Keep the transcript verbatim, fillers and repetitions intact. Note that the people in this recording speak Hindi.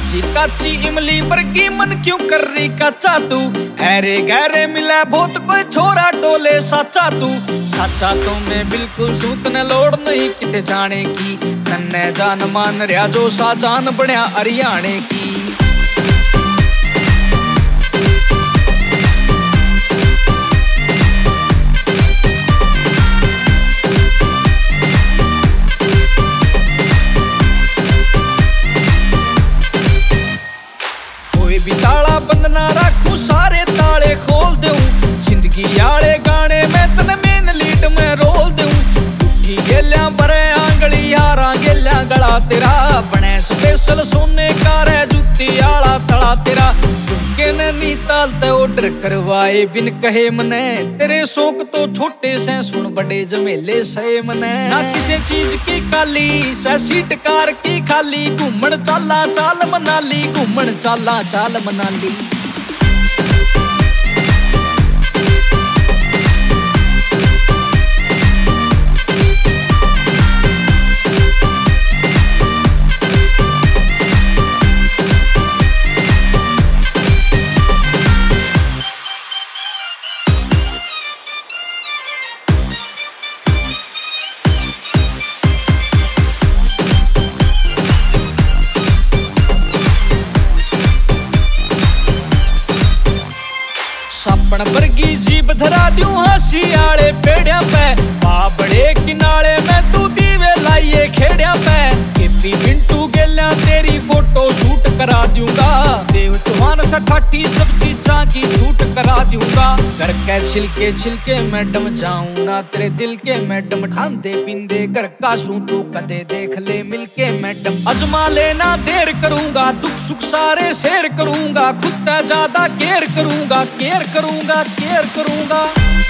काची काची इमली वर्गी मन क्यों कर रही काचा तू, हैरे गहरे मिला बहुत कोई छोरा डोले साचा तू। साचा तो मैं बिल्कुल सूत न लोड़ नहीं किते जाने की, नन्ने जान मान रहा जो सा जान बढ़िया हरियाणे की। भी ताला बंद ना रखूं सारे ताले खोल दूं, जिंदगी आले गाने में तन मेन लीड में रोल दूं। टूटी गेलियां बरे आंगली यारा गेलियां गला तेरा, बने स्पेशल सोने का रे जुत्ती आला तला तेरा। चुके ने नी तालते ऑर्डर करवाए बिन कहे मने, तेरे शौक तो छोटे से सुन बड़े जमेले से मने। ना किसी चीज की काली से सीट कार की खाली, घूमन चाला चाल मनाली, घूमन चाला चाल मनाली। सापण वर्गी जीभ धरा दूं हंसी आले पेड़िया पे, बाबड़े किनारे में तू दीवे लाइए खेड़िया पे। केपी मिंटू गेलिया तेरी फोटो शूट करा दूंगा, देव चौहान सा ठाठी सब चीजा की छूट करा दूंगा। घर के छिलके छिलके मैडम जाऊं ना तेरे दिल के मैडम, खांदे पींदे घर का सू तू कदे देख ले मिलके मैडम। अजमा लेना देर करूंगा, दुख सुख सारे शेयर करूंगा, खुद ज्यादा केयर करूंगा, केयर करूंगा, केयर करूंगा।